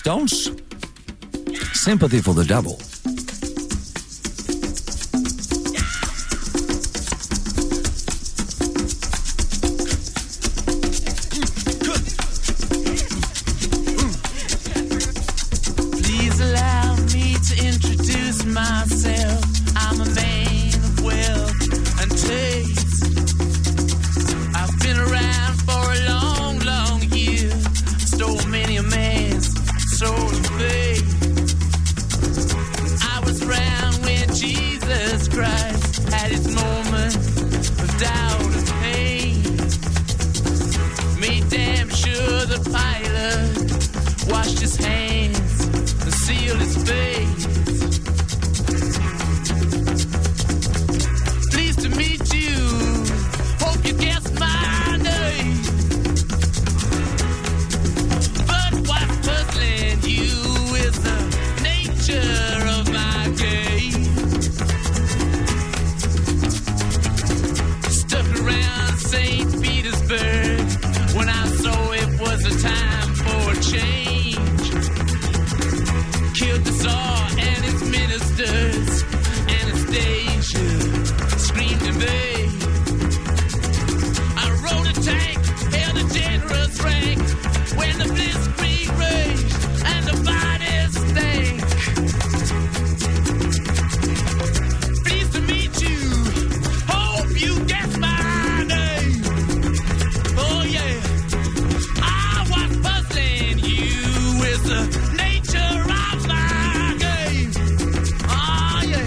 Stones, Sympathy for the Devil. Please allow me to introduce myself. I'm a man of wealth and taste. I've been around for a long, long year. Stole many a man's soul and faith. I was around when Jesus Christ had his moment of doubt and pain. Made damn sure the pilot washed his hands and sealed his face. Pleased to meet you. Hope you guess my name. But what's puzzling you is the nature of my game. Stuck around St. Petersburg when I saw it was a time for a change. Killed the Tsar and his ministers. Anastasia screamed in vain. I rode a tank, held a generous rank when the blitzkrieg raged and the bodies stank. Pleased to meet you. Hope you guess my name. Oh yeah. What's puzzling you is the nature of my game. Oh yeah.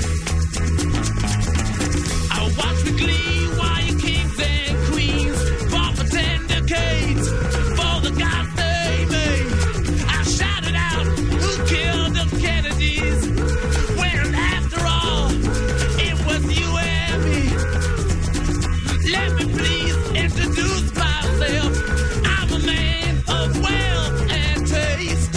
I watch with glee while you kings and queens fought for 10 decades for the gods they made. I shouted out, who killed the Kennedys? When after all, it was you and me. Let me please introduce myself. I'm a man of wealth and taste.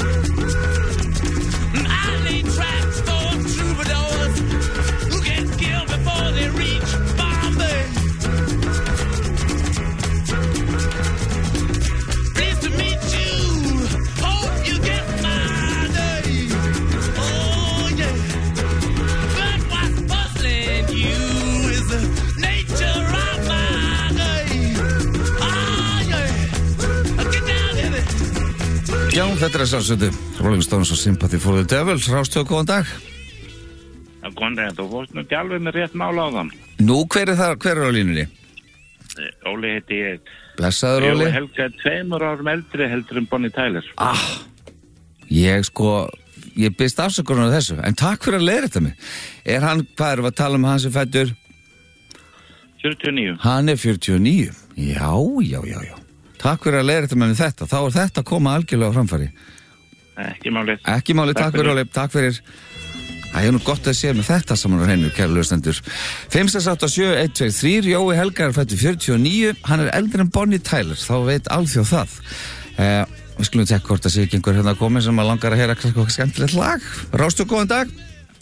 I lay traps for troubadours who get killed before they reach Bombay. Pleased to meet you. Hope you get my name. Oh yeah. But what's puzzling you is the nature of my game. Oh yeah. Get down in it. Já, þetta sálsötu Rolling Stones og Sympathy for the Devil. Rástöðu, góðan dag. Góðan dag, þú fórst nú ekki alveg með rétt mál á þann. Nú, hver er á línunni? Óli heiti ég. Blessaður, Óli. Ég Helga 2 árum eldri heldur en Bonnie Tyler. Ég byrst afsökunar á þessu, en takk fyrir að leiðrétta mig. Er hann, hvað erum við að tala um hann sem fæddur? 49. Hann er 49. Já. Takk fyrir að leiðrétta mig með þetta. Þá er þetta að koma algjörlega á framfæri. Ekki málið. Ekki málið, takk fyrir, Óli. Takk fyrir. Það er nú gott að sé með þetta saman á hreinu, kæru hlustendur. 5687123, Jói Helga er fæddur 49, hann er eldri en Bonnie Tyler, þá veit alþjóð það. Við skulum tekka hvort að sé ekki einhver hérna að koma sem að langar að heyra eitthvað skemmtilegt lag. Rástu, góðan dag.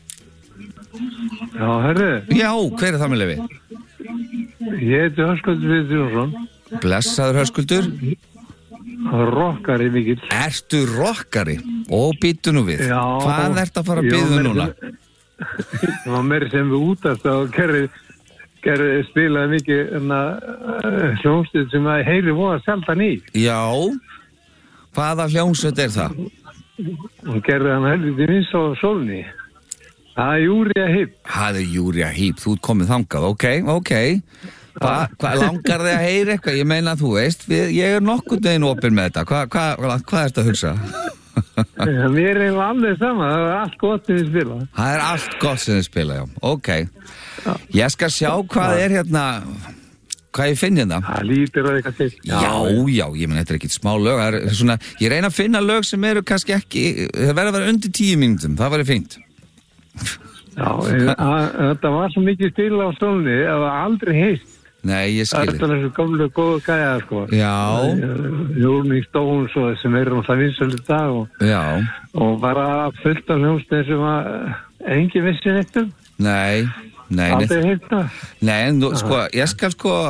Já, herri. Já, hver er það með leyfi? Ég heiti Höskuldur Viðjónsson. Blessaður, Höskuldur. Rokkari mikill. Ertu rokkari? Og býttu nú við. Já. Hvað ertu að fara að býða núna? Það var meiri sem við útast og gerði spilaði mikið hljómsveit sem að heyri voða sjaldan í. Já. Hvaða hljómsveit er það? Hún gerði hann helviti vins á sólni. Það er Uriah Heep. Það er Uriah Heep, þú ert komið þangað, ok. Hvað langar þig að heyra eitthvað? Ég meina, þú veist, ég er nokkuð deginn opinn með þetta. Hvað ertu að hugsa? Mér er alveg sama, það er allt gott sem þið spila. Það er allt gott sem þið spila, já. Ok. Ég skal sjá hvað er hérna, hvað ég finn hérna. Það lítur á eitthvað til. Já, ég meina, þetta er ekkit smá lög. Það er svona, ég reyna að finna lög sem eru kannski ekki, það verður að vera undir 10 mínútum, það væri fínt. Já, þetta var svo mikið spila á sólni, það var aldrei heist. Nei, ég skil. Það er þessu gamlu góðu gæja, sko. Já. Rolling Stones og sem eru það vinsæli dag og bara fullt af hljómsveitum sem að enginn vissi neitt um. Nei. Aldrei heilt það. Nei, en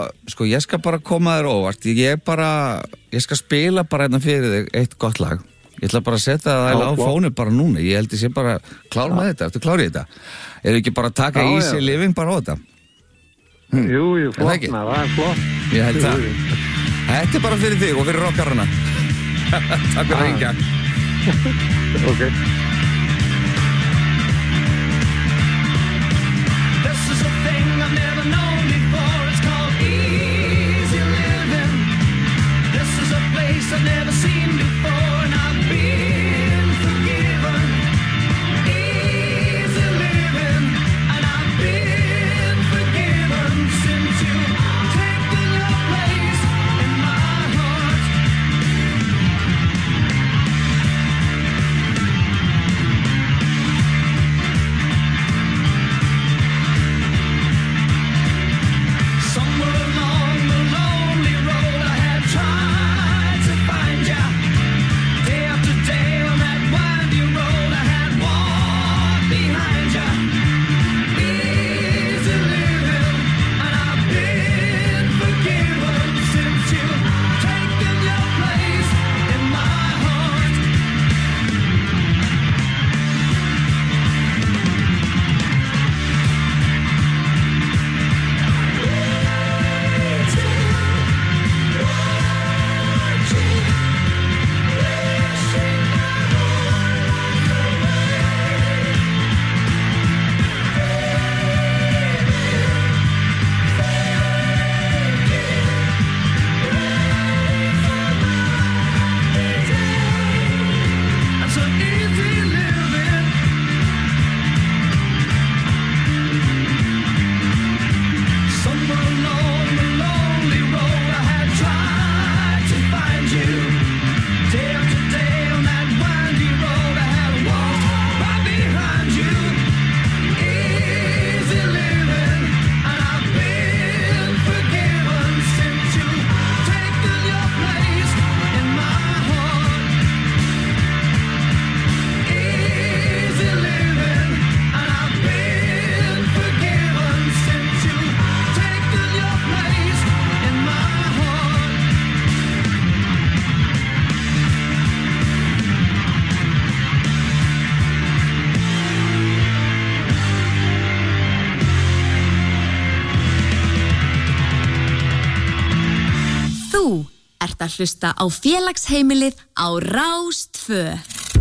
ég skal bara koma þér óvart. Ég skal spila bara hérna fyrir þig eitt gott lag. Ég ætla bara að setja það á fónu bara núna. Ég held ég sé bara klár með þetta. Ertu klár í þetta? Er ekki bara að taka easy living bara á þetta? Jú, flott, það er flott. Ég held það. Þetta er bara fyrir þig og fyrir rockarana. Takk fyrir að hringja. Ok. This is a thing I've never known before. It's called easy living. This is a place I've never seen before, and I've been forgiven. Easy living, and I've been forgiven since you've taken your place in my heart. Somewhere along the lonely road I have tried to find ya. Day after day on that winding road I had walked behind ya. Easy living, and I've been forgiven since you've taken your place in my heart. I'm so easy living. Somewhere along the lonely road I had tried to find you. Day after day on that windy road I had walked right behind you. Easy living, and I've been forgiven since you've taken your place in my heart. Easy living, and I've been forgiven since you've taken your place in my heart. Þú ert að hlusta á Félagsheimilið á Rás 2.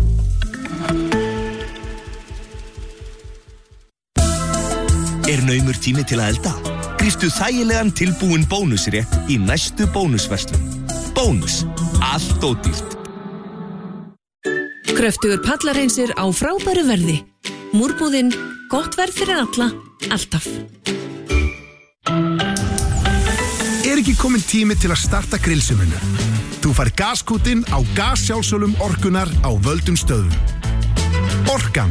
Er naumur tími til að elda? Gríptu þægilegan tilbúinn bónusrétt í næstu bónusverslun. Bónus. Allt ódýrt. Kröftugur pallarhreinsir á frábæru verði. Múrbúðinn, gott verð fyrir alla, alltaf. Er ekki kominn tími til að starta grillsuminu? Þú fær gaskútinn á gassjálfsölum orkunar á völdum stöðum. Orkan.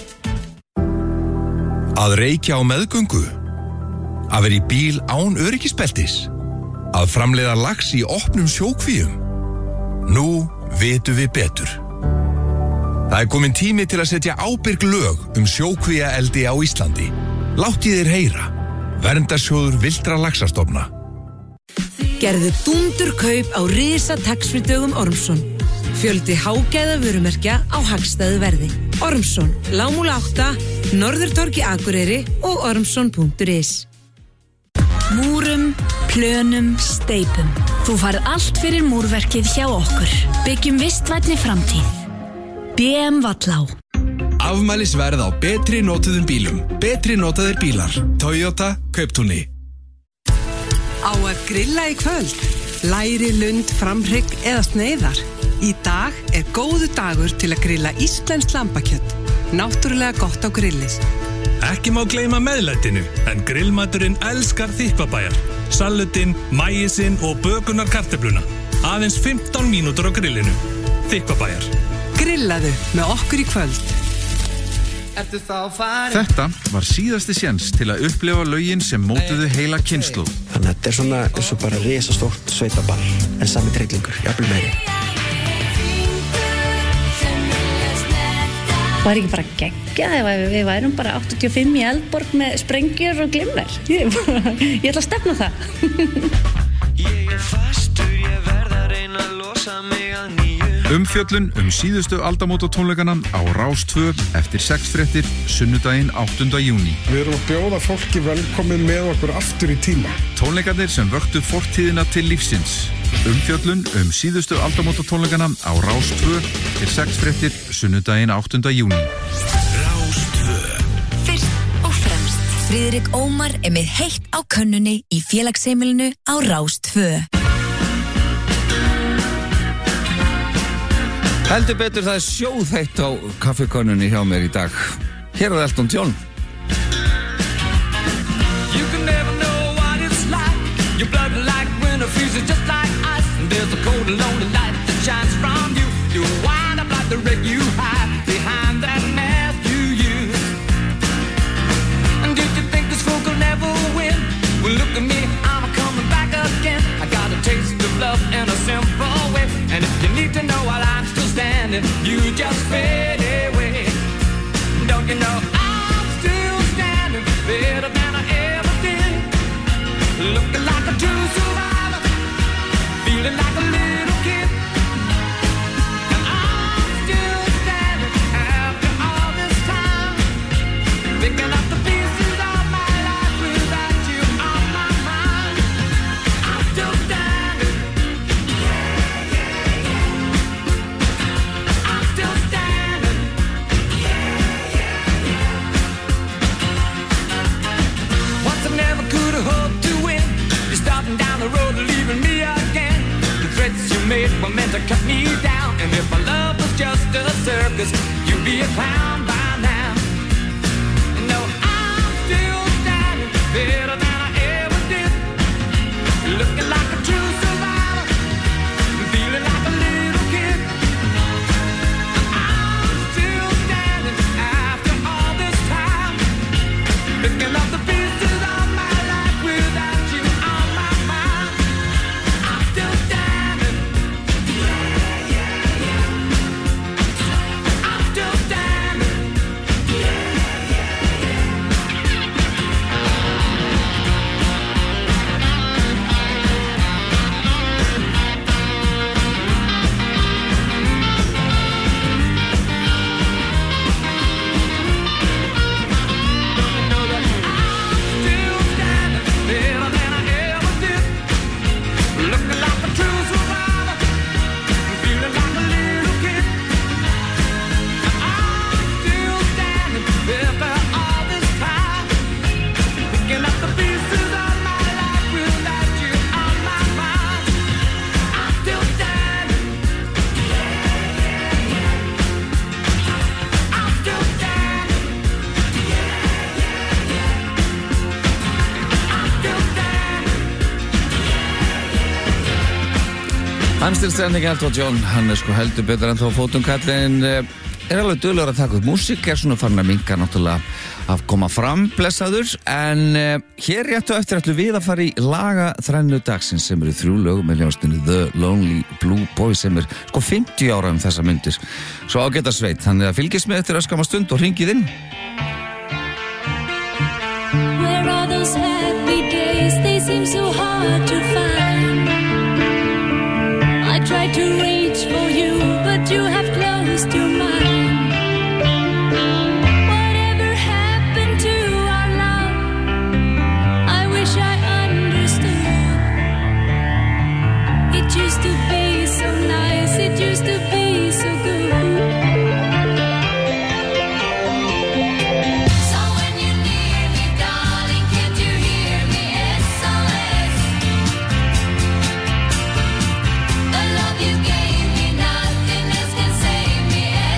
Að reykja á meðgöngu. Að vera í bíl án öryggisbeltis. Að framleiða lax í opnum sjókvíum. Nú vitum við betur. Það kominn tími til að setja ábyrg lög sjókvíaeldi á Íslandi. Láttið þér heyra. Verndarsjóður villtra laxastofna. Gerðu dúndur kaup á risa tax-free-dögum Ormsson. Fjöldi hágæða vörumerkja á hagstæðu verði. Ormsson, Lágmúla 8, Norðurtorgi Akureyri og ormsson.is. Múrum, plönum, steipum. Þú farð allt fyrir múrverkið hjá okkur. Byggjum vistvænni framtíð. BM Vallá. Afmælisverð á betri notuðum bílum. Betri notaðir bílar. Toyota Kauptúni. Á að grilla í kvöld, læri, lund, framhrygg eða sneiðar. Í dag er góðu dagur til að grilla íslenskt lambakjöt. Náttúrulega gott á grillið. Ekki má gleyma meðlætinu, en grillmaturinn elskar Þykkvabæjar. Salutinn, maísinn og bökunar kartöfluna. Aðeins 15 mínútur á grillinu. Þykkvabæjar. Grillaðu með okkur í kvöld. Þetta var síðasti séns til að upplifa lögin sem mótuðu heila kynslóð. Þannig að þetta er svona eins og bara risastórt sveitaball, en sami tryllingur, jafnvel meiri. Var ekki bara geggjað ef við værum bara 85 í Eldborg með sprengjur og glimmer? Ég ætla að stefna það. Ég er fastur, ég verð að reyna að losa mig að nýju. Umfjöllun síðustu aldamótatónleikana á Rás 2 eftir 6 fréttir sunnudaginn 8. júní. Við erum að bjóða fólki velkomin með okkur aftur í tíma. Tónleikarnir sem vöktu fortíðina til lífsins. Umfjöllun síðustu aldamótatónleikana á Rás 2 eftir 6 fréttir sunnudaginn 8. júní. Rás 2. Fyrst og fremst, Friðrik Ómar er með heitt á könnunni í félagsheimilinu á Rás 2. Heldur betur það sjóðheitt á kaffikönnunni hjá mér í dag. Hér er Elton John. You can never know what it's like. Your blood like winter freezes just like ice. And there's a cold and lonely light that shines from you. You wind up like the wreck you hide behind that mask you use. And did you think this fool could never win? Well, look at me, I'm coming back again. I got a taste of love in a simple way. And if you need to know while I'm still standing, you just fade away. Don't you know I'm still standing better than I ever did? Looking like a true survivor, feeling like a little kid. And I'm still standing after all this time, picking up the pieces of my life without you on my mind. I'm still standing. I'm still standing. Once I never could have hoped to win. You're starting down the road, leaving me again. The threats you made were meant to cut me down. And if my love was just a circus, you'd be a clown by now. No, I'm still standing better than I ever did. Looking like a true survivor, feeling like a little kid. I'm still standing after all this time, picking up the pieces of my life without you on my mind. I'm still standing. I'm still standing. Better than I ever did. Looking like a true survivor, feeling like a little kid. I'm still standing after all this time, picking up the pieces of my life without you on my mind. I'm still standing. I'm still standing. Hann stilstæðning Elton John, hann sko heldur betur en þá fótum kallinn, er alveg duglegur að taka upp músík, svona farin að minka náttúrulega að koma fram, blessaður, en hér réttu eftir ætlum við að fara í lagaþrennu dagsins sem eru 3 lög með hljómsveitinni The Lonely Blue Boys sem sko 50 ára þessa myndir, svo ágæta sveit, þannig að fylgist með eftir öskama stund og hringið inn. Where are those happy days? They seem so hard to find. I tried to reach for you, but you have closed your mind. Whatever happened to our love? I wish I understood. It used to be so nice, it used to be so good. You gave me nothing else can save me.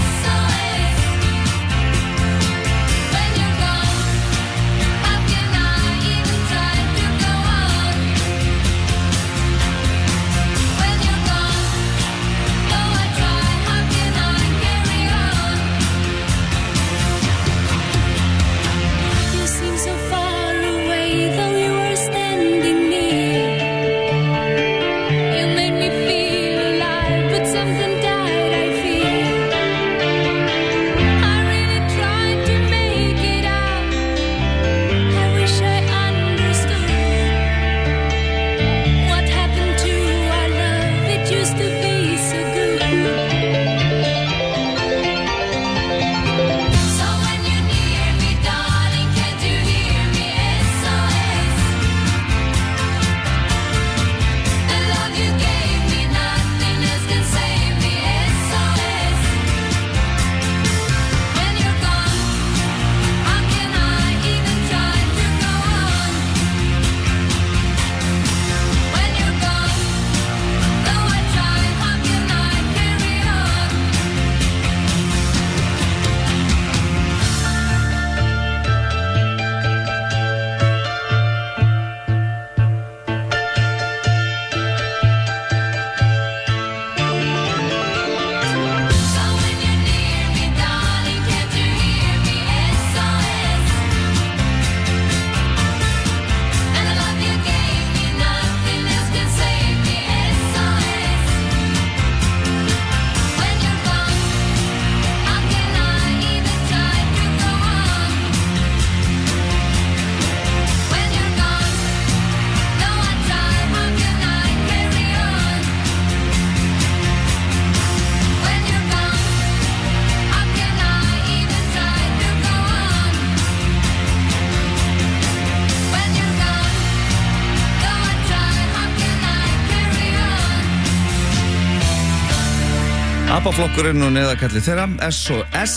ABBA-flokkurinn og neðakallið þeirra, SOS.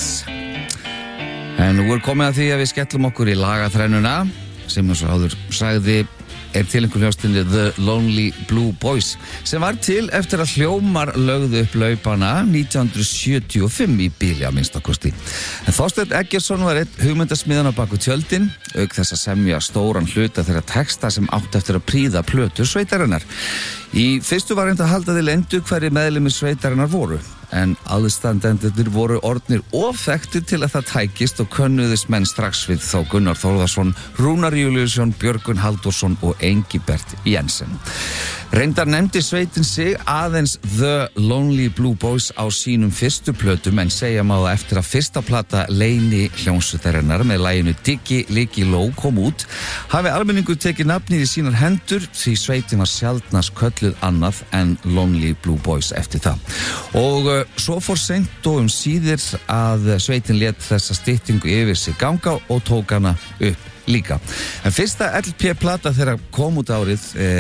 En nú komið að því að við skellum okkur í lagaþrennuna sem eins og áður sagði til einhver hljóstinni The Lonely Blue Boys sem var til eftir að Hljómar lögðu upp laupana 1975 í bíli að minnstakosti. En Þorsteinn Eggertsson var einn hugmyndasmiðan á baku tjöldin auk þess að semja stóran hluta þeirra texta sem átt eftir að prýða plötur sveitarinnar. Í fyrstu var reynd að halda því leyndu hverju meðlimir sveitarinnar voru en aðstandendurnir voru orðnir of þekktir til að það tækist og könnuðist menn strax við þá Gunnar Þórðarsson, Rúnar Júlíusson, Björgun Halldórsson og Engibert Jensen. Reyndar nefndi sveitin sig aðeins The Lonely Blue Boys á sínum fyrstu plötum en segja má það eftir að fyrsta plata Leyni hljómsveitarinnar með laginu Diggi Liggi Ló kom út hafi almenningur tekið nafnið í sínar hendur því sveitin var sjaldnast kölluð annað en Lonely Blue Boys eftir það. Og svo fór seint og síðir að sveitin lét þessa styttingu yfir sig ganga og tók hana upp líka. En fyrsta LP-plata þeirra kom út árið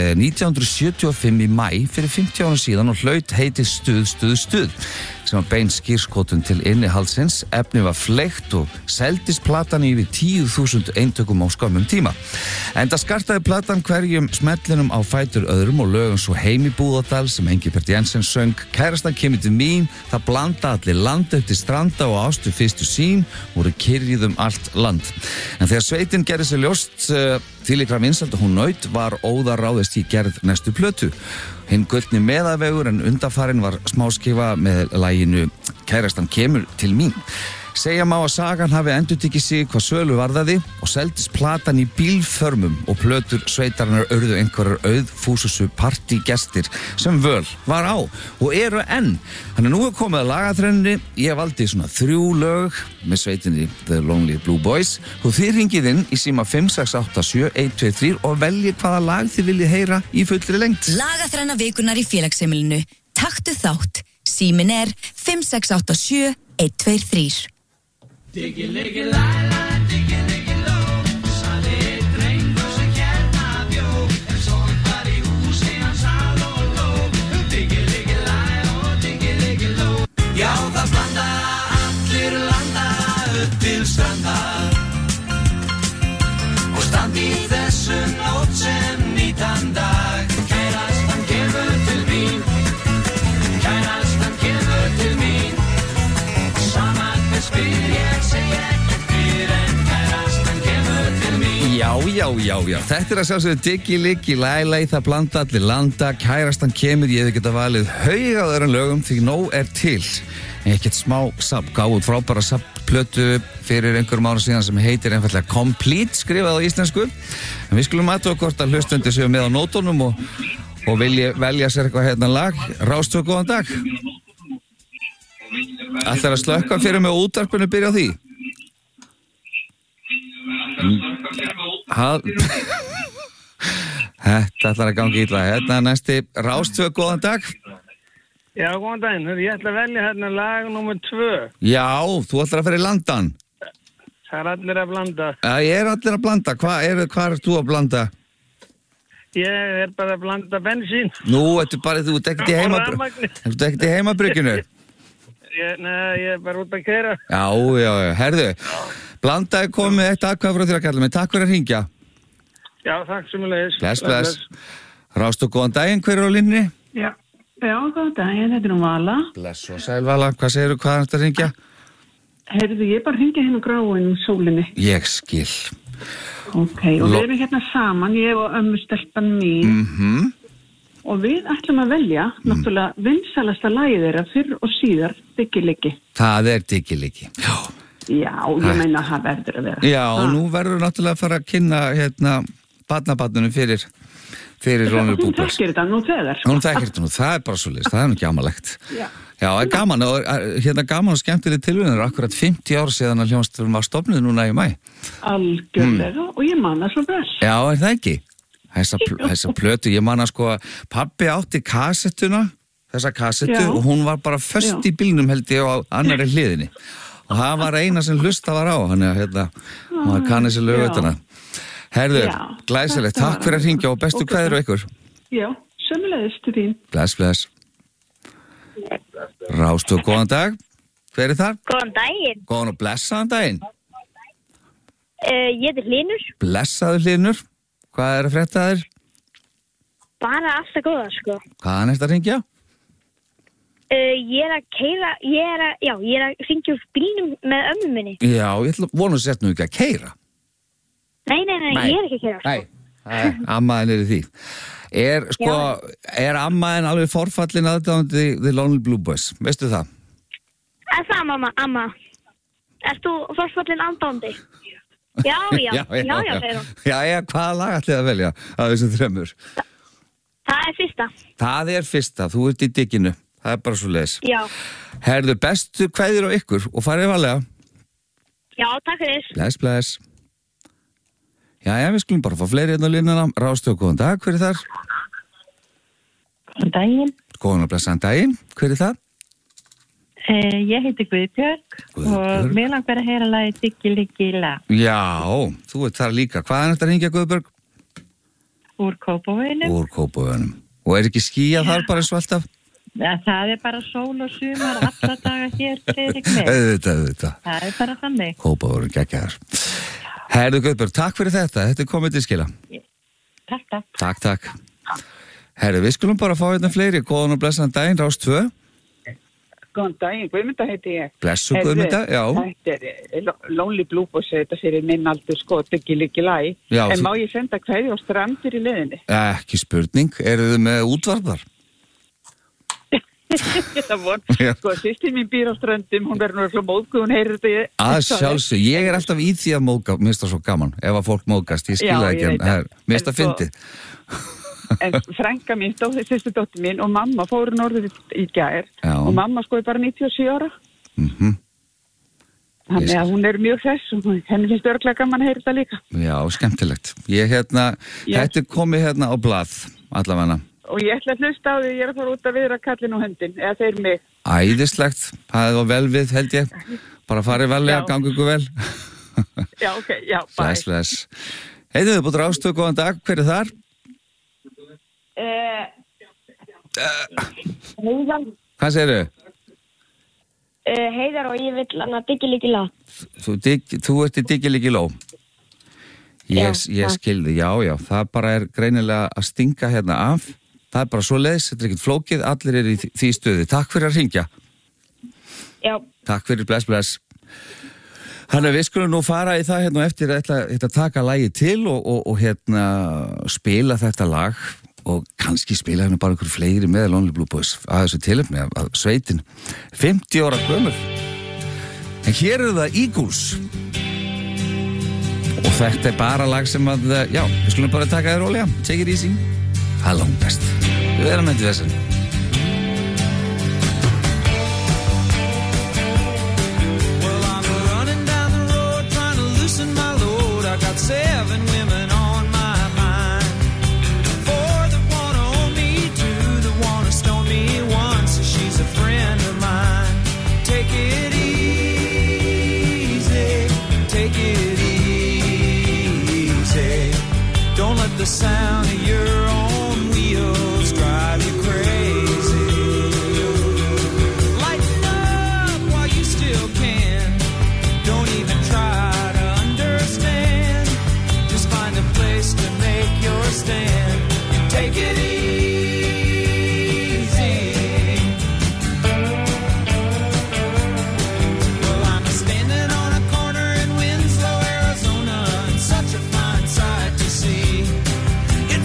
1975 í mæ fyrir 50 árum síðan og hlaut heitið Stuð sem var bein skírskotun til innihaldsins. Efni var fleikt og seldist platan yfir 10.000 eintökum á skömmum tíma. Enda skartaði platan hverjum smellinum á fætur öðrum og lögum svo Heim í Búðardal sem Engibert Jensen söng, Kærastan kemur til mín, Það blanda allir land eftir stranda og ástu fyrstu sín voru kyrrið allt land. En þegar sveitin gerði sér ljóst þvílíkra vinsæld og hún naut var óðar ráðist í gerð næstu plötu. Hinn gullni meðavegur en undanfarinn var smáskifa með laginu Kærastan kemur til mín. Segja má að sagan hafi endurtekið sig hvað sölu varðaði og seldist platan í bílförmum og plötur sveitarinnar urðu einhverjar auðfúsusu partígestir sem völ var á og eru enn. Þannig nú komið að lagaþrennunni, ég valdi svona 3 lög með sveitinni The Lonely Blue Boys og þið ringið inn í síma 5687123 og veljið hvaða lag þið viljið heyra í fullri lengd. Lagaþrenna vikunar í félagsheimilinu. Taktu þátt. Símin er 5687123. Diggi, liggi, læla, diggi, liggi, ló Saði einn drengur sem hérna bjó En sorg var í húsi hans al og ló Diggi, liggi, læla og diggi, liggi, ló Já, það blanda allir landa upp til stranda Og standi í þessu nótt sem nýtan dag Kærastan kemur til mín Kærastan kemur til mín Sama hver spyr Já, þetta að sjálfsögðu Diggi Liggi Læla í Það blanda allir landa, Kærastan kemur, ég hefði geta valið haug á öðrum lögum því nóg til. Ekkert smá gáð frábæra plötu fyrir einhverjum ára síðan sem heitir einfallega Complete, skrifað á íslensku. En við skulum aðtöga hvort að hlustendur séu með á nótunum og velja sér eitthvað hérna lag. Rástvö, góðan dag. Ætlar að slökka fyrir mig og útvarpinu byrja á því? Þetta ætlar að ganga illa. Hérna næsti Rástvö, góðan dag. Já, góðan daginn. Ég ætla að velja hérna lag nummer 2. Já, þú ætlar að fara í landan. Það er allir að blanda. Já, ég er allir að blanda. Hvað er þú að blanda? Ég er bara að blanda bensín. Nú, þú ert ekkert í heimabrygginu. Nei, ég er bara út að keyra. Já, herðu. Blandaði komið eitt aðkvæð frá þér að kalla mig. Takk fyrir að hringja. Já, takk sömuleiðis. Bless. Rástu, góðan daginn, hver er á línni? Já, góðan daginn, þetta er Vala. Bless og sæl Vala, hvað segirðu, hvað er þetta að hringja? Heyrðu, ég er bara að hringja hérna gráin sólinni. Ég skil. Ok, og við erum hérna saman, ég og ömmustelpan mín. Og við ætlum að velja, náttúrulega, vinsælasta lagið þeirra fyrr og síðar, Diggi Liggi. Það er Diggi Liggi, já. Já, ég meina að það verður að vera. Já, og nú verður náttúrulega að fara að kynna barnabarninu fyrir Rónu Búbers. Hún þekkir þetta nú þegar. Hún þekkir þetta nú, það er bara svolítið, það er nú gamalegt. Já, það er gaman og gaman og skemmtileg tilvíðanir, akkurat 50 ár síðan að hljómsveitin var stofnuð núna í maí. Algjörlega, og ég man það svo vel. Já, er það ekki? Þessa plötu, ég man að sko pabbi átti þessa kassettu og hún var bara föst í bílnum held ég á annarri hliðinni. Og það var eina sem hlusta var á, hann maður kann þessi lögutana. Herðu, glæsilegt, takk fyrir að hringja og bestu kveður og ykkur. Já, sömulegis til þín. Bless. Rástvö, góðan dag. Hver er þar? Góðan daginn. Góðan og blessaðan daginn. Ég heiti Hlynur. Blessaður Hlynur. Hvað er að frétta þér? Bara alltaf góða, sko. Hvaðan ertu að hringja? Ég er að keyra, ég er að hringja úr bílnum með ömmu minni. Já, ég ætla vonu að setja nú ekki að keyra. Nei, ég er ekki að keyra, sko. Nei, ammaðin er í því. Er ammaðin alveg forfallin aðdáðandi The Lonely Blue Boys? Veistu það? Er það, amma? Ert þú forfallin aðdáðandi? Já, segir hún. Já, hvaða lag ætlið að velja af þessum þremur? Það er fyrsta. Það er fyrsta, þú ert í digginu. Það er bara svo leiðis. Já. Herðu, bestu kveðjur á ykkur og farið varlega. Já, takk fyrir. Bless. Já, við skulum bara fá fleiri hérna á línuna. Rástvö, góðan dag, hver er þar? Góðan daginn. Góðan og blessaðan daginn, hver er það? Ég heiti Guðbjörg og mér langar að heyra lagið Diggi Liggi La. Já, þú ert þar líka. Hvaðan ertu að hringja, Guðbjörg? Úr Kópavoginum. Og er ekki skýjað þar bara svo alltaf? Það er bara sól og sumar alla daga hér, Friðrik með. Auðvitað. Það er bara þannig. Kópavogur, geggjaður. Herðu Guðbjörg, takk fyrir þetta. Þetta er komið til skila. Takk. Herðu, við skulum bara fá hérna fleiri. Góðan og blessaðan daginn, Rástvö. Góðan daginn, Guðmunda heiti ég. Blessu Guðmunda, já. Þetta er Lonely Blue Boys, þetta fyrir minn aldur sko, Diggi Liggi La. En má ég senda kveðju á Strandir í leiðinni? Ekki spurning, eru þið með útvarpar? Þetta von, sko, sýstir mín býr á Ströndum, hún verður náttúrulega móðgu, hún heyrir þetta. Að sjálfsög, ég er alltaf í því að móðga, mér finnst það svo gaman, ef að fólk móðgast, ég skilja ekki, mér finnst það fyndið. En frænka mín, sýstu dóttir mín og mamma fóru norður í gær og mamma sko er bara 97 ára. Þannig að hún er mjög hress og henni finnst örglega gaman að heyra þetta líka. Já, skemmtilegt. Þetta er komið hérna á blað, allavega. Og ég ætla að hlusta á því, ég er að fara út að viðra kallin og hundin, eða þeir mig. Æðislegt, það er vel við, held ég. Bara farið velega, gangi ykkur vel. Já, ok, já, bye. Bless. Heiðið þið búið Rástvö, góðan dag, hver er þar? Heiðar. Hvað segirðu? Heiðar og ég vil hann að Diggi Liggi La. Þú ert í Diggi Liggi La. Ég skilði, já, það bara er greinilega að stinga hérna af. Það er bara svo leiðis, þetta er ekkert flókið, allir er í því stöði. Takk fyrir að hringja. Já. Takk fyrir, bless. Þannig að við skulum nú fara í það hérna eftir að taka lagið til og hérna spila þetta lag og kannski spila hérna bara einhver fleiri með Lonely Blue Boys að þessu tilefni af sveitin 50 ára gömul. En hér eru það Eagles og þetta er bara lag sem að, við skulum bara taka þér rólega, take it easy, það er langt best. Við erum með þessan. I got 7 women on my mind. 4 that wanna own me, 2 that wanna stone me, 1 says she's a friend of mine. Take it easy, take it easy. Don't let the sound of your own wheels drive you crazy. Lighten up while you still can. Don't even try to make your stand. You take it easy. Well, I'm standing on a corner in Winslow, Arizona, and such a fine sight to see. It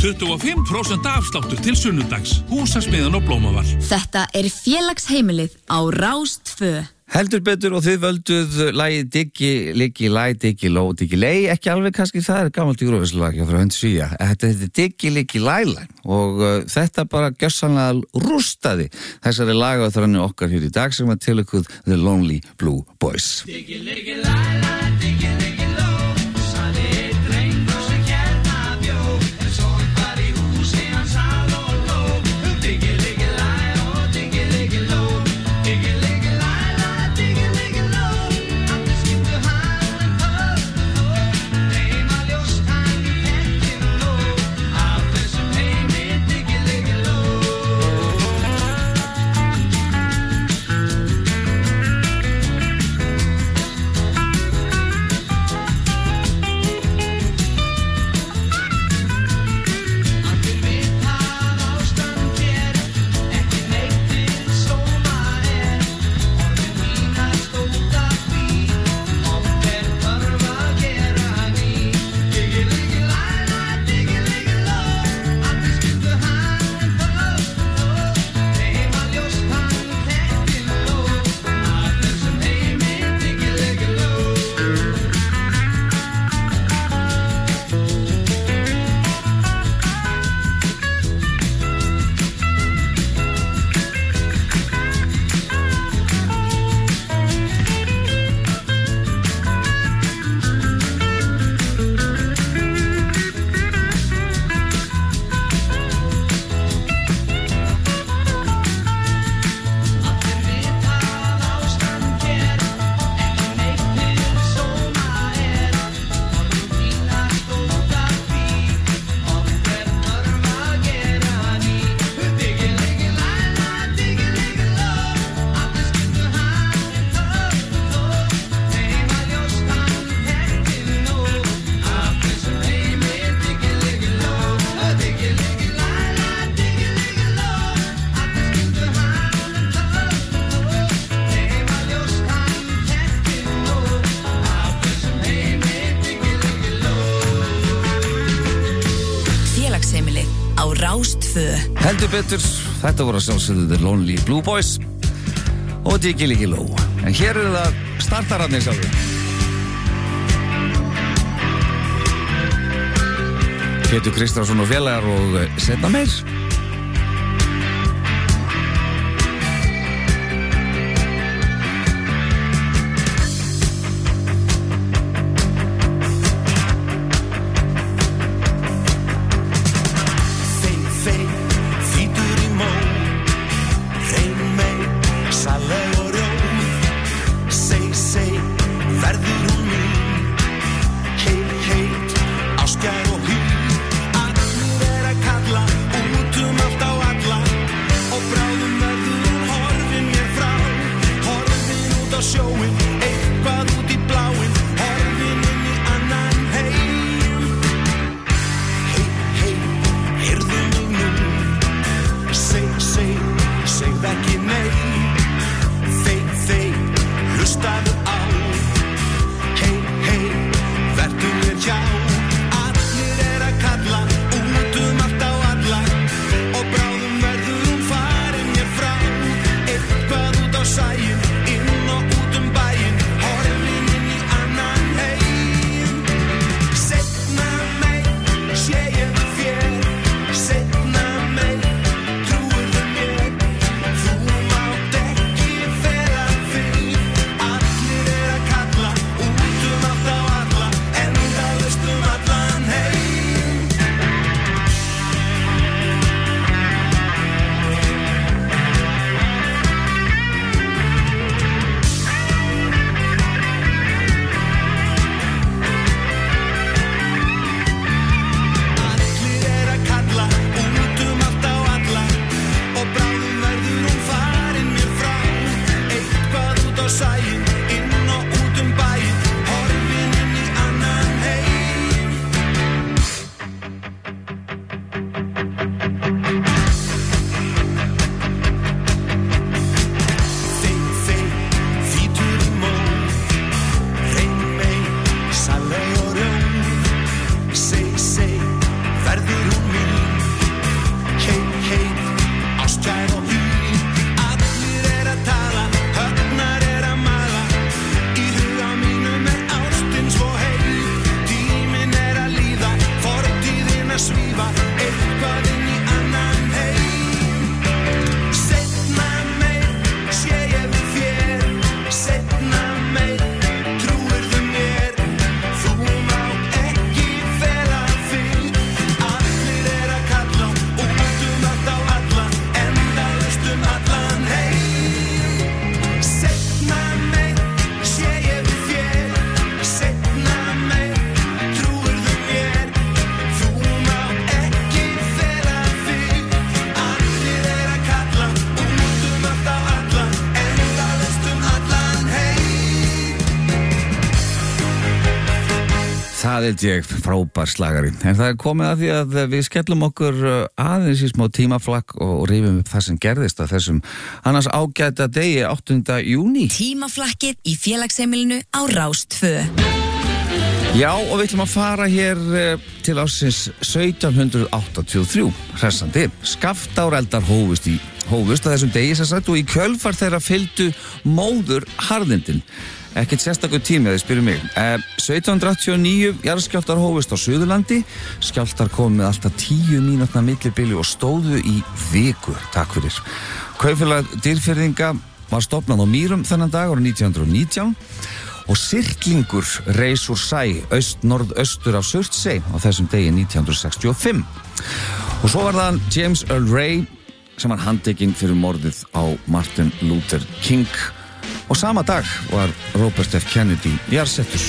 25% afsláttur til sunnudags. Húsasmiðjan og Blómavall. Þetta er félagsheimilið á Rás 2. Heldur betur og þið völduð lagið Diggi, Liggi, Læ, Diggi, Ló, Diggi, Lei, ekki alveg kannski það er gamalt Eurovision-lag hjá frá hönd Svíja. Þetta er Diggi, Liggi, Læ og þetta bara gjörsamlega rústaði þessari lagaþranni okkar hér í dag sem var tilökuð The Lonely Blue Boys. Diggi, Liggi, Læ, Diggi, Liggi, Ló, sagði einn drengur sem hérna bjó, en sorg var í húsi hans að og ló. Diggi, Liggi, Læ og Diggi, Liggi, Ló, Diggi, Liggi, Heldur betur, þetta voru að sjálfsögðu The Lonely Blue Boys og Diggi, Liggi, Ló. En hér eru það startararnir sjálfur. Pétur Kristjánsson og félagar og setna meir. Ástkær og hýr, allir er að kalla út Það ég frábær slagari. En það komið að því að við skellum okkur aðeins í smá tímaflakk og rífum upp það sem gerðist að þessum annars ágæta degi 8. júní. Tímaflakkið í félagsheimilinu á Rás 2. Já, og við ætlum að fara hér til ársins 1783. Hressandi. Skaftáreldar hófust að þessum degi sem sagt og í kjölfar þeirra fylgdu móður harðindin. Ekkert sérstakur tími að þið spyrir mig. 1789 jarðskjálftar hófust á Suðurlandi. Skjálftar kom með alltaf 10 mínútna millibili og stóðu í viku. Takk fyrir. Kaupfélag Dýrfirðinga var stofnað á Mýrum þennan dag árið 1919 og Sirklingur reis úr sæ norðaustur af Surtsey á þessum degi 1965. Og svo var það James Earl Ray sem var handtekinn fyrir morðið á Martin Luther King. Og sama dag var Robert F. Kennedy jarðsettur.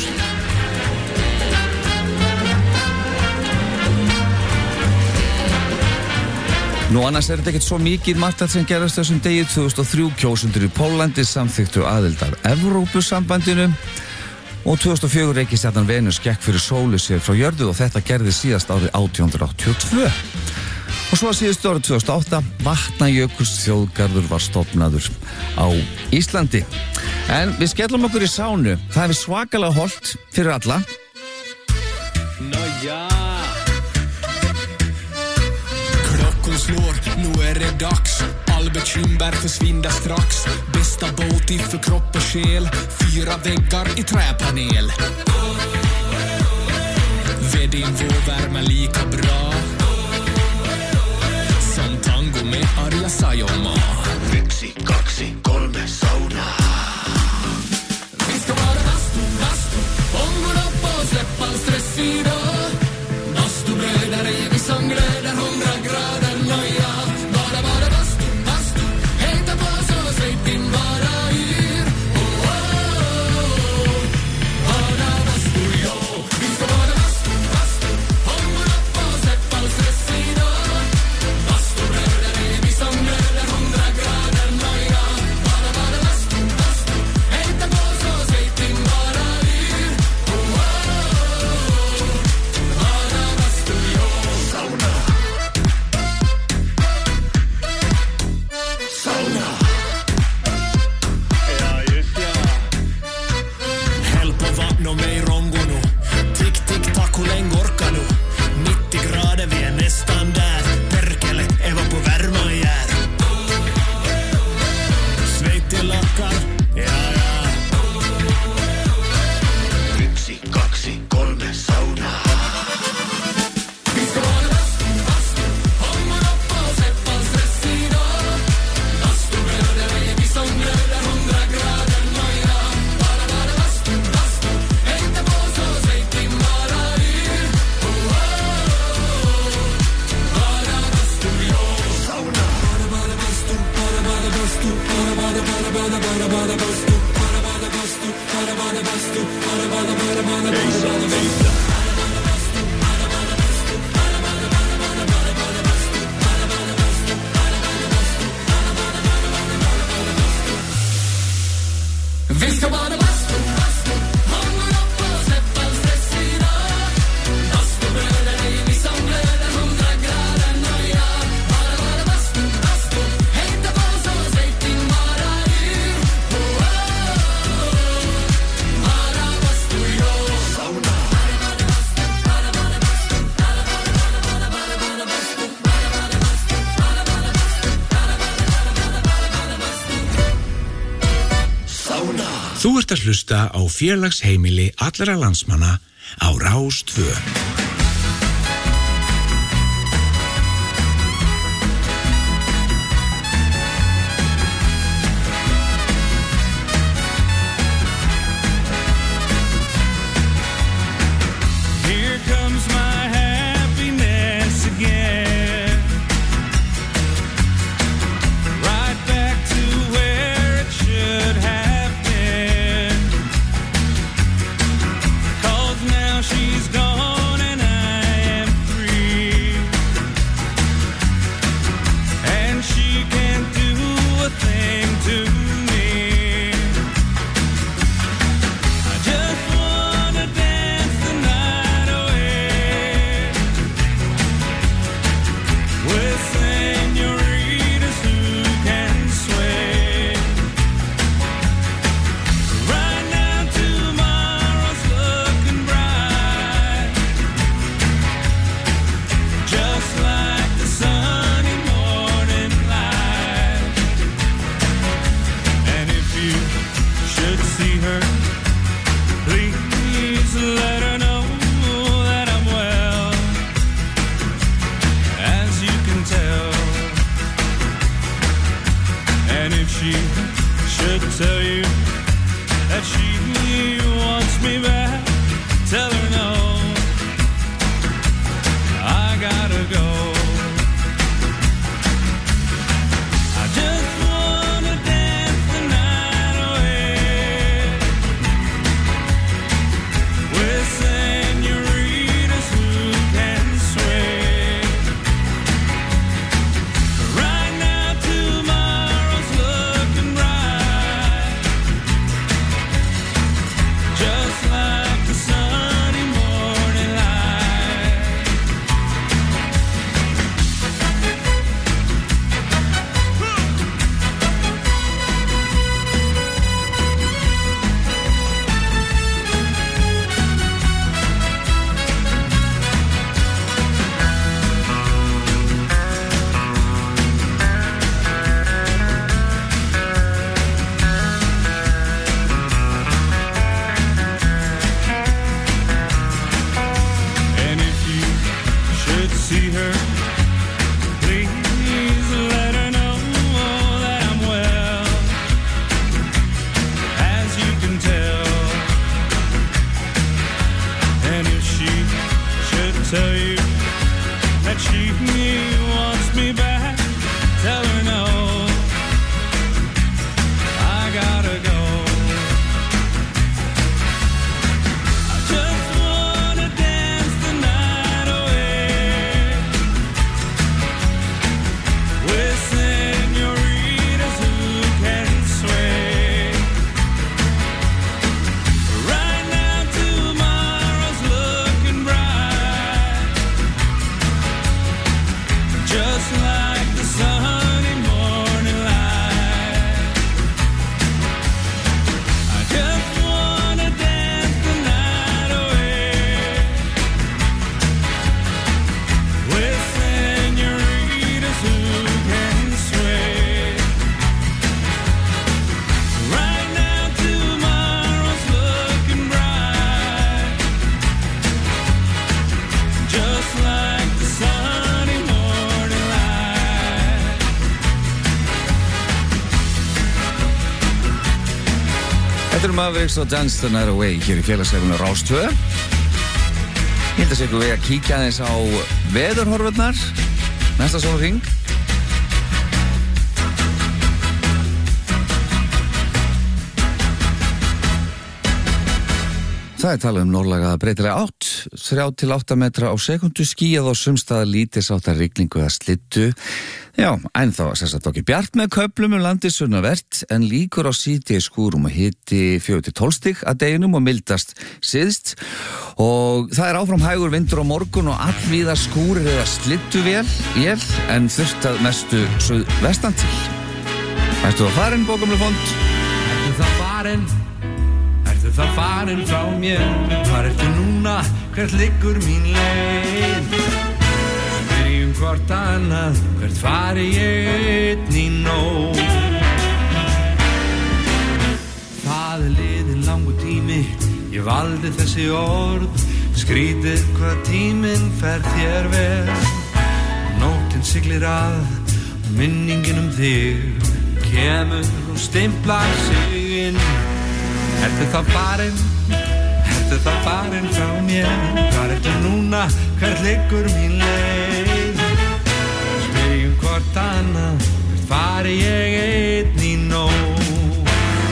Nú annars þetta ekkert svo mikið margt sem gerast þessum degi. 2003 kjósendur í Pólandi samþykktu aðild að Evrópusambandinu og 2004 reikistjarnan Venus gekk fyrir sólu sér frá jörðu og þetta gerði síðast árið 1882. Og svo að síðustu árið 2008 Vatnajökulsþjóðgarður var stofnaður á Íslandi. En við skellum okkur í sánu. Það er svakalega hollt fyrir alla. Nå ja. Klockan slår, nu det dags. All bekymmer försvinner strax. Bästa båt för kropp och själ. 4 väggar i träpanel. Ved din vårvärme lika bra. Som tango med Arja Saijonmaa. 1, 2, 3 saunaa. Vi ska vara bastu, ångorna på, släpp all stress idag. Bastubröder är vi som glöder 100 grader noja. Bara bastu, hejta på så släpp in bara yr. Oh, oh, oh. Bara bastu, ja. Vi ska vara bastu, ångorna på, släpp all stress idag. Bastubröder är vi som glöder 100 grader noja. Bara bastu, hejta på så släpp in bara yr. Oh, oh, oh. Bara bastu, ja. Sauna. Ja, just ja. Häll på vatten och mig rongo nu. Tick, tick, tack, hur länge orkar nu? 90 grader, vi är nästan där. Perkele, Eva på värma jär. Svett i lackar, ja, ja. 1, 2, 3 saunaa. Vi ska vara bastu, ångorna på, släpp all stress idag. Bastubröder är vi som glöder 100 grader noja. Bara bastu, hejta på så släpp in bara yr. Oh, oh, oh. Bara bastu, ja. Sauna. Bara bastu, bara bastu, bara bastu, bara bastu, vi ska bara bastu, ångorna på, släpp all stress idag. Bastubröder är vi som glöder 100 grader noja. Bara bastu, hejta på så släpp in bara yr. Oh, oh, oh. Bara bastu, ja. Sauna. Þú ert að hlusta á félagsheimili allra landsmanna á Rás 2. Here comes my happiness again. Right back to where it should have been. 'Cause now she's gone she should tell you that she wants me back, tell her no, I gotta go. I just wanna dance the night away with senoritas who can sway. Right now tomorrow's looking bright, just like the sunny morning light. And if you should see her, please let her know that I'm well, as you can tell. And if she should tell you that she wants me back, tell her no, I gotta go. I just wanna dance the night away with senoritas who can sway. Right now tomorrow's looking bright, just like the sunny morning light. I just wanna dance the night away with senoritas who can sway. Right now tomorrow's looking bright, just like the sunny morning light. Þetta Mavericks og Dance the Night Away hér í félagsleifinu Rás 2. Ég held að sé ykkur við að kíkja aðeins á veðurhorfurnar næsta sólarhring. Það talað norðlæga breytilega átt, 3-8 metra á sekundu, skýjað á sumstaðar lítilsháttar rigningu eða slyddu. Já, en þá sérstætt okkur bjart með köflum landið sunnavert, en líkur á síðdegi skúrum og hiti 4-12 stig að deginum og mildast syðst. Og það áfram hægur vindur á morgun og allvíða skúrir eða slydduvél, en þurft að mestu suðvestan til. Ertu það farin, bókamlega fond? Ertu það farin? Ertu það farin frá mér? Hvar ertu núna? Hvert liggur mín leið? Spyrjum hvort annað, hvert fari ég einn í nóg? Það liðinn langur tími, ég valdi þessi orð. Skrítið hvað tíminn fer þér vel. Nóttin siglir að, og minningin þig kemur og stimplar sig inn. Ertu það farin? Ertu það farin frá mér? Hvar ertu núna? Hvert liggur mín leið? Spyrjum hvort annað, hvert fari ég einn í nóg?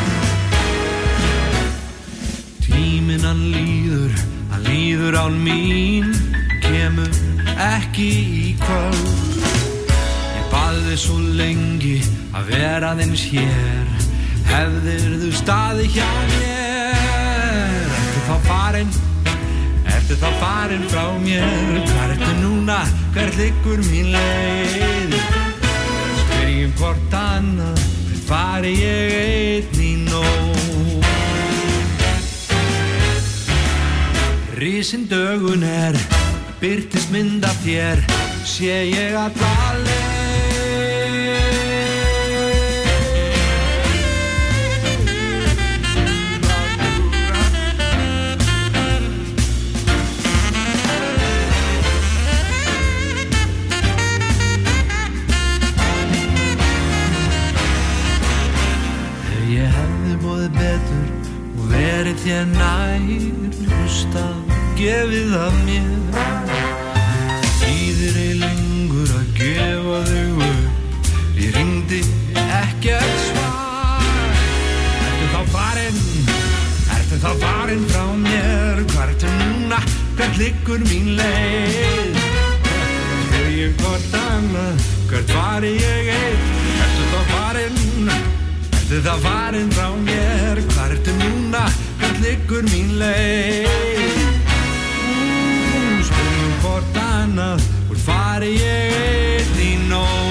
Tíminn hann líður án mín, kemur ekki í kvöld. Ég bað þig svo lengi að vera aðeins hér, hefðirðu staðið hjá mér. Ertu þá farin? Ertu þá farin frá mér? Hvar ertu núna? Hvert liggur mín leið? Spyrjum hvort annað, hvert fari ég einn í nóg? Risinn dögun birtist mynd af þér, sé ég alla leið. hafði betur og verið þér nær, hlustað, gefið af mér. Þýðir ei lengur að gefa þig upp, ég hringdi ekkert svar. Ertu þá farinn frá mér, hvar ertu núna, hvert liggur mín leið? Spyr ég hvort annað, hvert fari ég einn? Ertu þá farinn frá mér, hvar ertu núna, hvert liggur mín leið? Spyr ég hvort annað, hvert fari ég einn í nóg?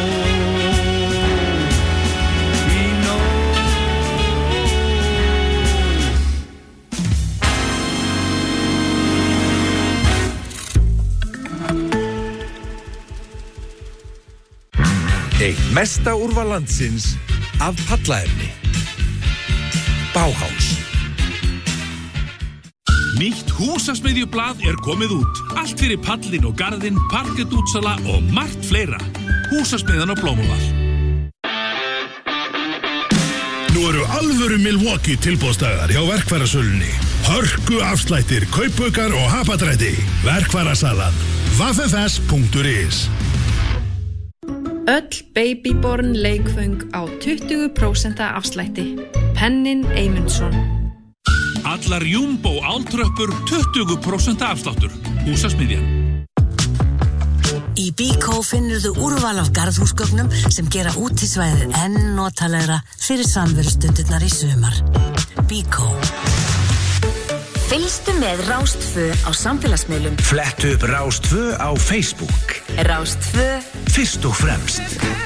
Eitt mesta úrval landsins af pallaefni. Bauhaus. Nýtt húsasmiðjublað er komið út. Allt fyrir pallin og garðinn, parkettútsala og margt fleira. Húsasmiðjan og Blómúðar. Nú eru alvöru Milwaukee tilboðsdagar hjá verkfærasölunni. Hörku afslættir, kaupaukar og hapadrætti. Verkfærasalan. www.ffs.is. Öll Babyborn leikföng á 20% afslætti. Pennin Eymundsson. Allar Jumbo áltröppur 20% afsláttur. Húsasmiðjan. Í Bíkó finnur þú úrval af garðhúsgögnum sem gera útisvæðið enn notalegra fyrir samverustundirnar í sumar. Bíkó. Fylgstu með Rás 2 á samfélagsmiðlum. Flettu upp Rás 2 á Facebook. Rás 2 Fyrst og fremst.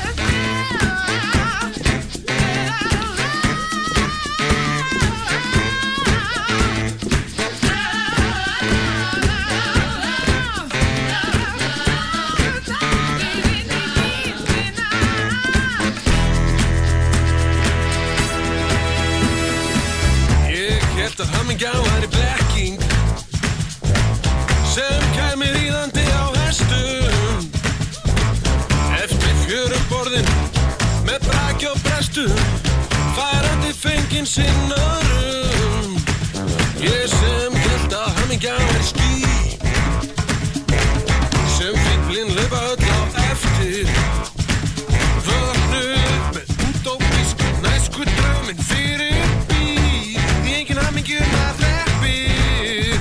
Ég hélt að hamingjan væri blekking sem kæmi ríðandi á hestum eftir fjörum borðin með braki og brestum færandi fenginn sinnarum. Ég sem hélt að hamingjan væri ský sem fíflin laufa öll á eftir vöknu upp með útópísk næsku drauminn fyrir bíl því engin hamingjum að hreppir.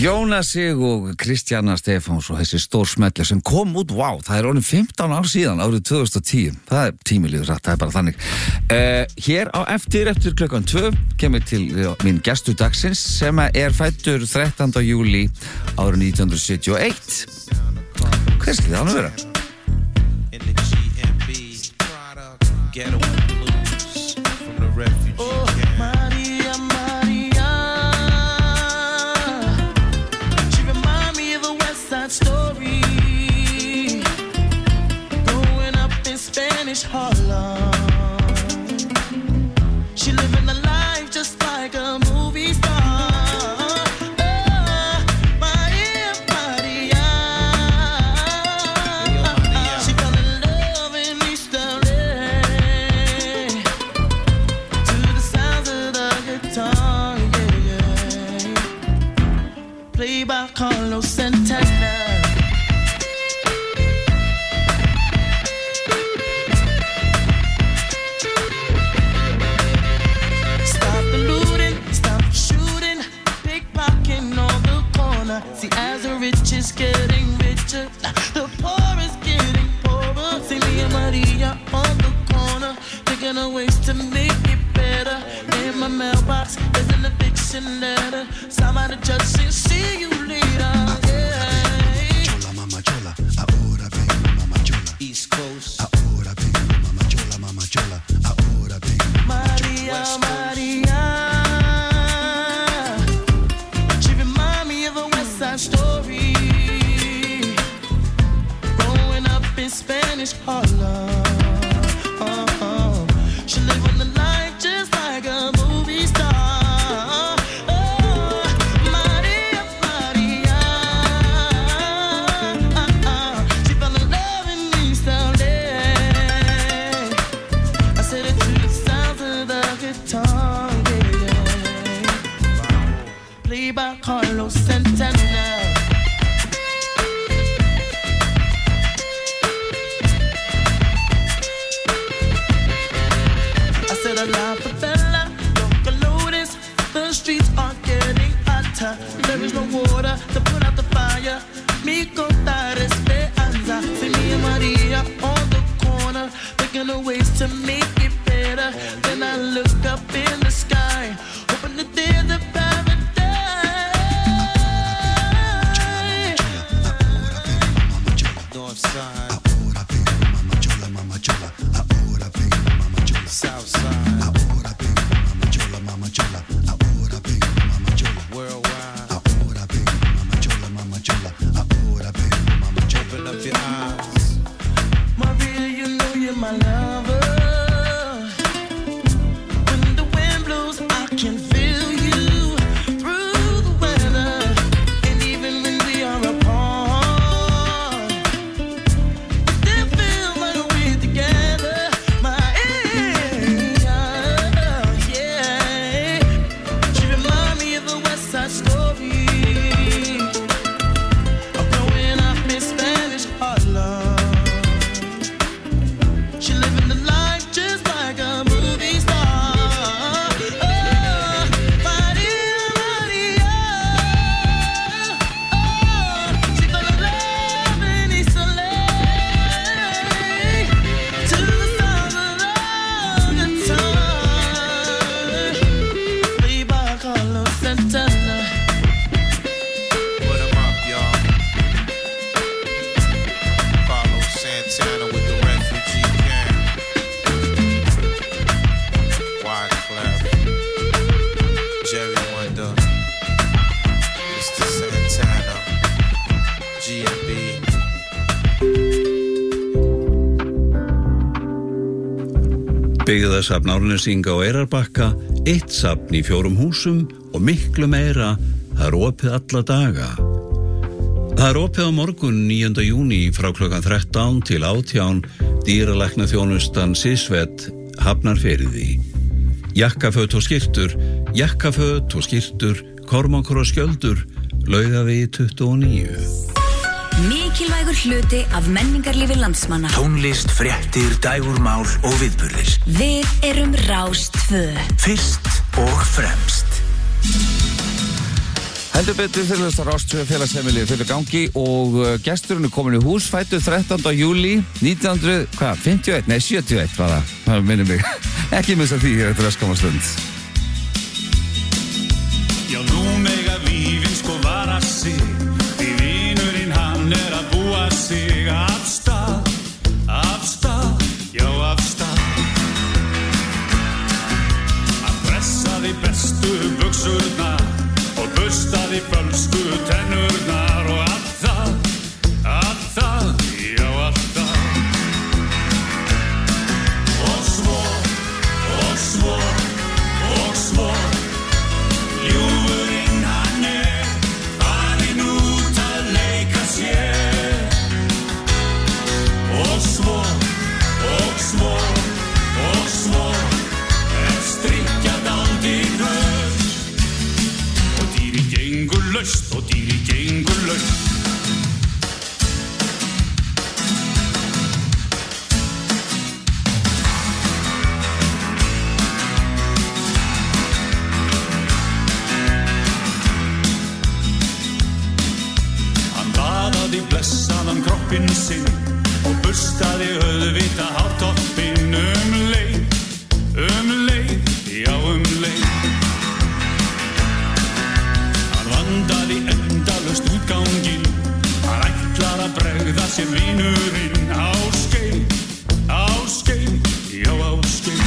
Jónas Sig og Kristjana Stefáns og þessi stór smellir sem kom út, það er orðin 15 ár síðan, árið 2010. Það er tímiliður rætt, það er bara þannig. Hér á eftir klukkan 2 kemur til mín gestur dagsins sem er fæddur 13. júlí árið 1971. Hver skilði hann að vera? Ghetto blues from the refugee camp. Maria, Maria, she remind me of a West Side Story. Growing up in Spanish Harlem, she living a life just like a movie star. By Carlos Santana. Stop the looting, stop the shooting, pickpocketing on the corner. See, as the rich is getting richer, the poor is getting poorer. See me and Maria on the corner, thinking of ways to make it better. In my mailbox, there's an eviction letter. Somebody just said, see you later. Mama chola, ahora vengo, mama chola. East Coast. Ahora vengo, mama chola, mama chola. Ahora vengo, Maria, Maria. She remind me of a West Side Story. Growing up in Spanish Harlem. She live on the life just like a movie star. Maria, Maria. She found the love in East LA. I said it to the sounds of the guitar, played by Carlos Santana. La favela, local notice, the streets are getting hotter. There is no water to put out the fire. Mi contar esperanza. See me and Maria on the corner, thinking of ways to make it better. Then I look up in the sky, hoping that there's a paradise. North side. ahora vengo, mama chola, mama chola. Ahora vengo, mama chola. South side. Ahora vengo, mama chola, mama chola. Ahora vengo, mama chola. Worldwide. Ahora vengo, mama chola, mama chola. Ahora vengo, mama chola. Open up your eyes. Maria, you know you're my lover. When the wind blows, I can feel you through the weather. And even when we are apart, still feel like we're together. Yeah. She remind me of a West Side Story. Of growing up in Spanish Harlem. She living the life just like a movie star. Maria, Maria. She fell in love in East LA. To the sound of the guitar, played by Carlos Santana. Put 'em up, y'all. Carlos Santana with the refugee camp. Wyclef, Jerry Wonder, Mr. Santana, G&B. Byggðasafn Árnesinga og Eyrarbakka, 1 safn í 4 húsum og miklu meira, það er opið alla daga. Það er opið á morgun 9. júní frá klukkan 13 til 18, dýralæknaþjónustan Sisveit Hafnarfirði. Jakkaföt og skyrtur, Kormákur og Skjöldur, Laugavegi 29. Mikilvægur hluti af menningarlífi landsmanna. Tónlist, fréttir, dægurmál og viðburðir. Við erum Rás 2. Fyrst og fremst. Heldur betur fyrir þess að Rástfjö félagsheimili fyrir gangi og gesturinn komin í hús, fættur 13. júlí 1951, nei 71 var það minnir mig, ekki missa því hér eftir öskamma stund. Já, nú mega vífinn sko vara sig, því vinurinn hann að búa sig af stað, já af stað. Hann pressaði bestu buxurnar og burstaði fölsku tennurnar og allt það, já allt það. Og svo, ljúfurinn hann farinn út að leika sér. Og svo, strikkjað aldrei höst. Og dýri gengur laust. Hann baðaði blessaðan kroppinn sinn og burstaði auðvita hártoppinn leið, já leið. Hann vandaði endalaust útganginn, hann ætlar að bregða sér vinurinn á skeið, já á skeið.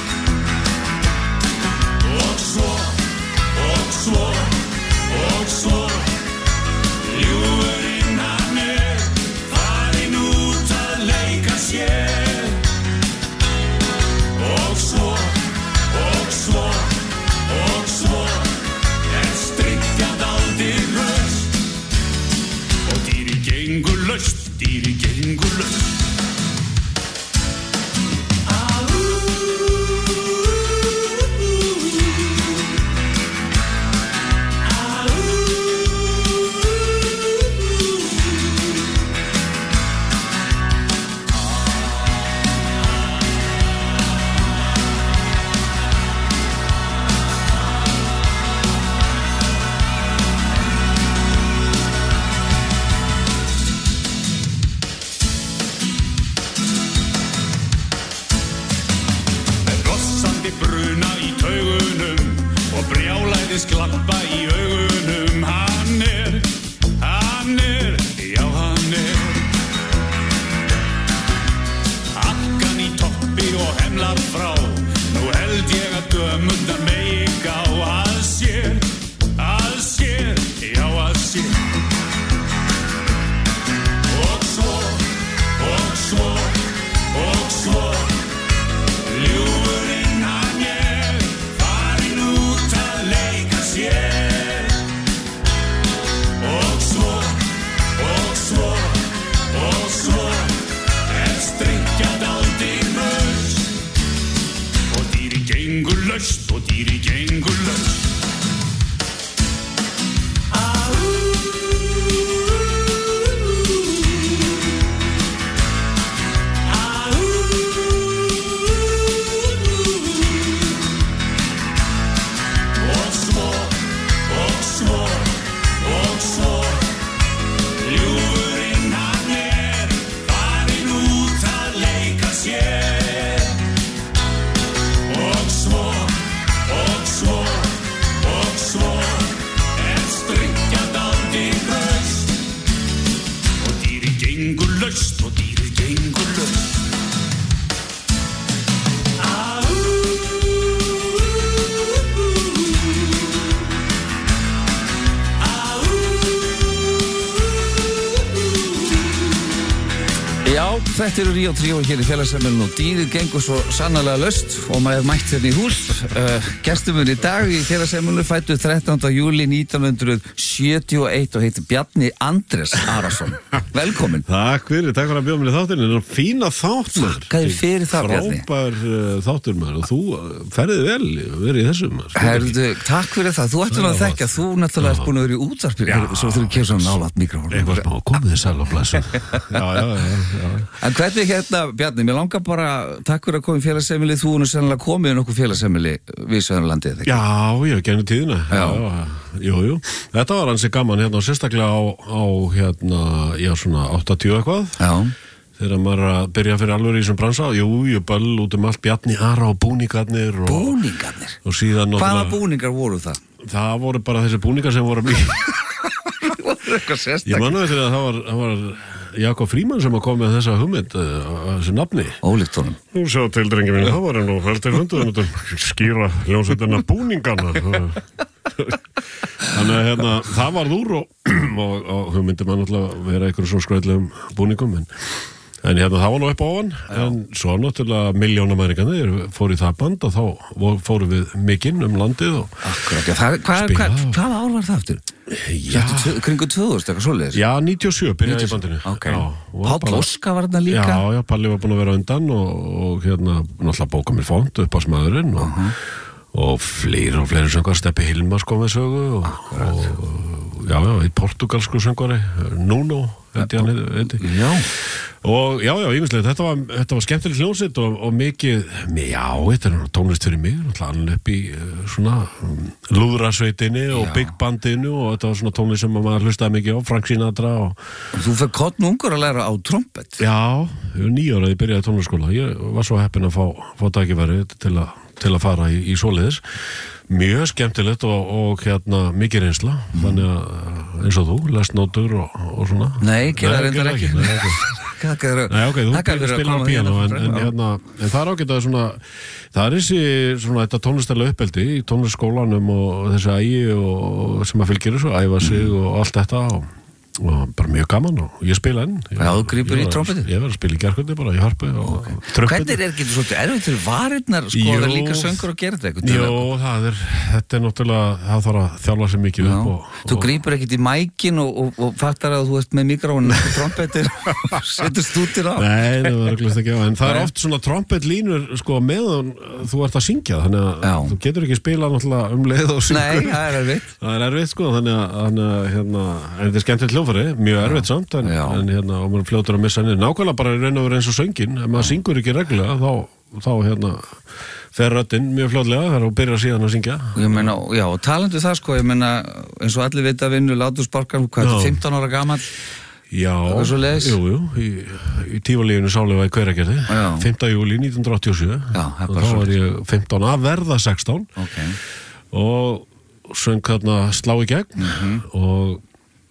Og svo, ljúfurinn hann farinn út að leika sér. Og svo, strikkjað aldrei höst. Og dýri gengur laust. Glappa í augunum, hann er, já hann er. Akkan í toppi og hemlar frá, nú held ég að dömundar megi gá að sér, já að sér. Og svo, ljúfurinn hann farinn út að leika sér. Og svo, strikkjað aldrei höst. Og dýri gengur laust. Ljúfurinn hann farinn út að leika sér. Og svo, strikkjað aldrei höst. Og dýri gengur laust. Já, þetta eru Ríó Tríó hér í félagsheimilinu og dýrið gengur svo sannarlega laust og maður mætt hérna í hús. Gestumur í dag í félagsheimilinu fættur 13. júlí 1971 og heitir Bjarni Andrés Arason. Velkomin. Takk fyrir að bjóða mér í þáttinu. Það er fína þáttur. Hvað er fyrir það, Bjarni? Frábær þáttur maður og þú ferðið vel verið í þessum. Herðu, takk fyrir það. Þú ættum að þekkja, þú náttúrulega ert búin að vera í útvarpi svo þú kemur svona nálægt mikrofónu. Eitthvað smá, komið þið sæl og blessuð. Já. En hvernig Bjarni, mér langar bara takk fyrir að koma í félagsheimili, þú nú sennilega komið í nokkuð félagsheimili við Söðurlandið, ekki? Já, ég genið tíðina. Jú. Þetta var hansi gaman og sérstaklega á svona 80 eitthvað. Já. Þegar maður að byrja fyrir alveg í þessum bransa, ég böll út allt, Bjarni Ara og búningarnir. Búningarnir? Og síðan hvaða búningar voru það? Það voru bara þessi búningar sem voru mjög. Ég manna þetta að það var Jakob Fríman sem kom með þessa hugmynd þessu nafni. Ólíkt honum. Nú sjá til, drengi mín, það var nú heldur hundur skýra hljómsveitina búningana. Þannig að það varð úr og hugmyndi maður náttúrulega vera einhverjum svo skröðlegum búningum en það var nú upp á ofan en svo náttúrulega milljónamæringarnir fór í það band og þá fórum við mikinn landið og hvaða ár var það aftur? Já, kringu 2000, eitthvað svoleiðis? Já, 97 byrjaði í bandinu. Okay. Páll Óskar var þarna líka? Já, Palli var búin að vera undan og náttúrulega bóka mér fónt upp á smaðurinn og fleiri söngar, Steppi Hilmar kom við sögu og eitt portugalsku söngvari, Nuno og ýmislegt, þetta var skemmtileg hljómsveit og mikið, þetta er tónlist fyrir mig, náttúrulega upp í svona lúðrasveitinni og big bandinu og þetta var svona tónlist sem maður hlustaði mikið á, Frank Sinatra og þú fekk kottn ungur að læra á trompet? Já, ég var 9 ára að ég byrjaði tónlistarskóla, ég var svo heppinn að fá tækifæri til að fara í svoleiðis mjög skemmtilegt og mikið reynsla þannig að eins og þú, lest nótur og svona. Nei, gera reyndar ekki. Nei, ok, þú spilar á píanó en það er ágætt að svona það er þessi svona þetta tónlistarlega uppeldi í tónlistarskólanum og þessi ægi og sem að fylgir þessu, æfa sig og allt þetta og bara mjög gaman og ég spila enn. Já, þú grípur í trompetið? Ég var að spila í gærkvöldi bara, í harpu og trömpetið. Hvernig getur svolítið erfitt fyrir varirnar það er líka söngur og gera þetta? Jó, þetta er náttúrulega það þarf að þjálfa sig mikið upp Þú grípur ekkert í mækin og fattar að þú ert með mikrofónu og trompetið og setur stútir á? Nei, það var örugglega ekki en það er oft svona trompetlínur meðan þú ert að syngja þannig að þú getur ekki spila náttúrulega leið og syngur. Nei, það er erfitt. Það er erfitt þannig að þetta er skemmtilegt hljóðfæri, mjög erfitt samt en og maður fljótur að missa henni nákvæmlega bara í raun og vera eins og söngin ef maður syngur ekki reglulega þá fer röddinn mjög fljótlega þegar þú byrjar síðan að syngja. Ég meina, já, og talandi það ég meina, eins og allir vita vinnu Látursparkan, hvað er 15 ára gamall? Já, jú, í tífalífinu sálega í Hveragerði 5. júlí 1987 og þá var ég 15 að verða 16 og söng slá í gegn og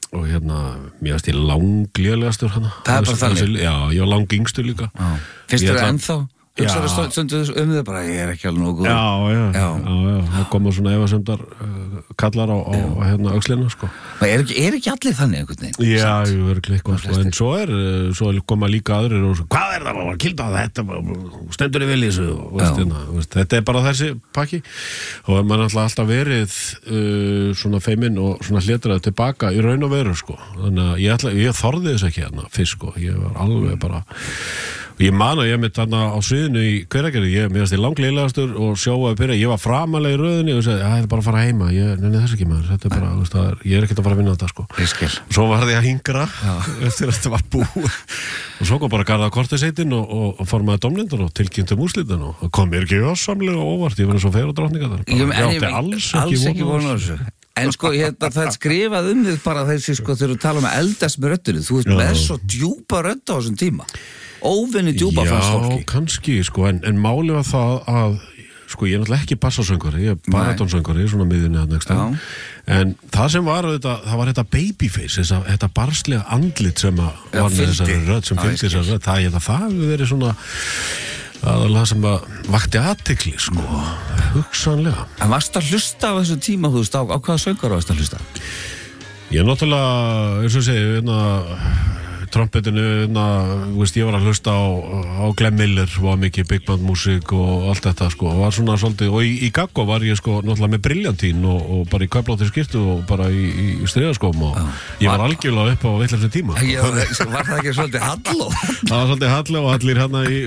mér varst ég langlélegastur það er bara þannig? Já, ég var langyngstur líka Finnst þér ennþá? Hugsaðu stundu þau bara, ég er ekki alveg nógu góð. Já, það koma svona efasemdar kallar á öxlina, sko. Er ekki allir þannig einhvern veginn? Já, ég verður klikkvað, en svo koma líka aðrir og hvað er það, kilda þetta, stendur þið vel í þessu, þetta er bara þessi pakki og maður er alltaf verið svona feiminn og svona hlétrað tilbaka í raun og veru, sko. Þannig að ég þorði þess ekki fyrst, sko, ég var alveg bara ég man að ég mitt þarna á sviðinu í Hveragerði, mér varst ég langleilegastur og sjóaði byrja, ég var framalega í röðinni og sagði, það er bara að fara heima, nenni þess ekki maður, þetta er bara, ég er ekkert að fara að vinna þetta, sko. Og svo var ég að hingra eftir að þetta var búið og svo kom bara Garðar Korteseitin og formaði dómnefndar og tilkynntum úrslitin og kom mér ekki össamlega óvart, ég var eins og fer og drottninga þar. Ég átti alls ekki von á þessu. En sko, það er skrifað þig bara þessi, sko, þegar þú tala um eldast með röddinu, þú ert með svo djúpa rödd á þessum tíma. Óvinni djúpa fannst fólki. Já, kannski, sko, en máli var það að, sko, ég er náttúrulega ekki bassasöngari, ég er baratónsöngari, svona miðjunni að nægst. En það sem var það var þetta babyface, þetta barslega andlit sem var með þessari rödd, sem fylgdi þessari rödd, það hefur verið svona aðalega sem vakti athygli, sko, hugsanlega. En varst að hlusta á þessu tíma, þú veist, á hvaða söngara varst að hlusta? Ég náttúrulega, eins og segi, trompetinu, ég var að hlusta á Glenn Miller, var mikið big band músík og allt þetta, sko, var svona svolítið, og í Gaggo var ég, sko, náttúrulega með Briljantín og bara í köflóttir skyrtu og bara í striðaskóm og ég var algjörlega upp á vitlausum tíma. Var það ekki svolítið halló? Það var svolítið halló og allir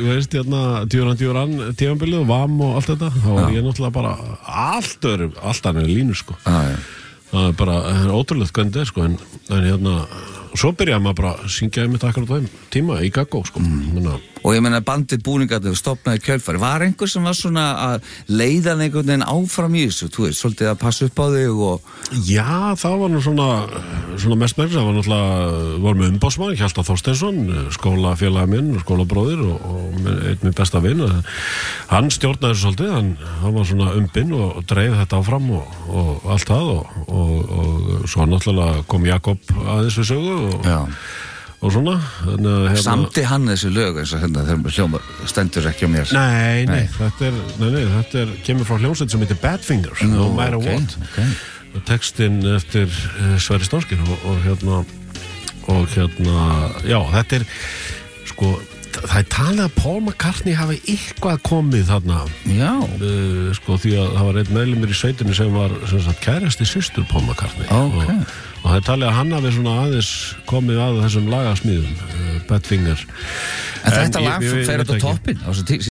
Djúran tímabilið og Vam og allt þetta, þá var ég náttúrulega bara allt annir línu, sko. Það er bara ótrúlegt hvernig þetta er, sko, en svo byrjaði maður bara að syngja einmitt akkurat á þeim tíma í Gaggó, sko. Og ég meina bandið búningarnir stofnaði kjölfari. Var einhver sem var svona að leiða einhvern veginn áfram í þessu? Þú veist, svolítið að passa upp á þig og... Já, það var nú svona mest merkis. Það var náttúrulega, var með umbásmann, Hjalta Þorsteinsson, skólafélagi minn, skólabróðir og einn minn besta vinn. Hann stjórnaði þessu svolítið, hann var svona umbinn og dreif þetta áfram og allt það og svo náttúrulega kom Jakob aðeins við sögu og svona. Samdi hann þessi lög eins og þegar hljómar stendur ekki á mér? Nei, þetta kemur frá hljómsveit sem heitir Badfinger, No Matter What. Textinn eftir Sverrir Stórskir og já, þetta sko, það er talið að Paul McCartney hafi eitthvað komið þarna. Já. Sko, því að það var einn meðlimur í sveitinni sem var kærasti systur Paul McCartney. Og það er talið að hann hafi svona aðeins komið að þessum lagasmíðum, Badfinger. En þetta lag fer þetta á toppinn á þessu